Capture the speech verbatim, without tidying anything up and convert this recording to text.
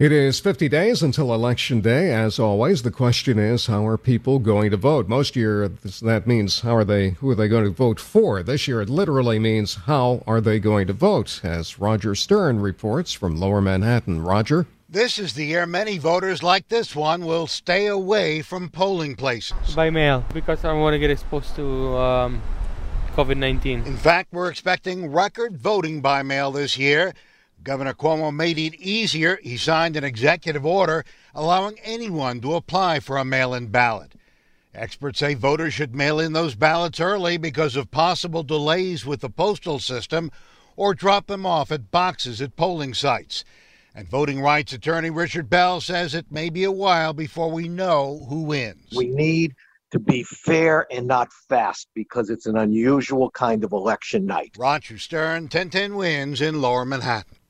It is fifty days until Election Day. As always, the question is, how are people going to vote? Most year, that means how are they, who are they going to vote for? This year, it literally means how are they going to vote? As Roger Stern reports from Lower Manhattan. Roger? This is the year many voters like this one will stay away from polling places. By mail, because I don't want to get exposed to um, COVID nineteen. In fact, we're expecting record voting by mail this year. Governor Cuomo made it easier. He signed an executive order allowing anyone to apply for a mail-in ballot. Experts say voters should mail in those ballots early because of possible delays with the postal system, or drop them off at boxes at polling sites. And voting rights attorney Richard Bell says it may be a while before we know who wins. We need to be fair and not fast because it's an unusual kind of election night. Roger Stern, ten ten Wins in Lower Manhattan.